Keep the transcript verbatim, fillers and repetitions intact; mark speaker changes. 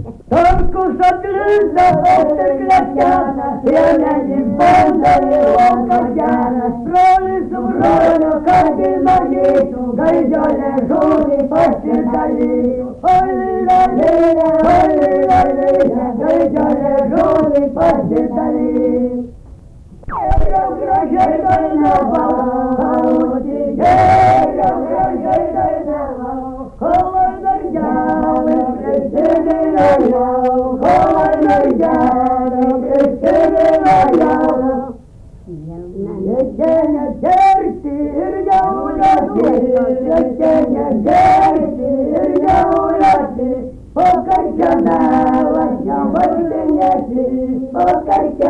Speaker 1: Tarkus atlysa otterklätkäänä, pienenkin polteli luokkakäännä. Brolis on brono, kaikilla jiitu, kaikille suuri passilta liitu. Hollilla liiä, hollilla liiä, kaikille suuri passilta liitu. Kerran krasheitaina pauhuti, kerran krasheitaina pauhuti. Kovan merkäälle kristillinen jau, kovan merkäälle kristillinen jau. Jätken ja kertir jaulati, jätken ja kertir jaulati. Pokaikka määrät ja voitin jäti, pokaikka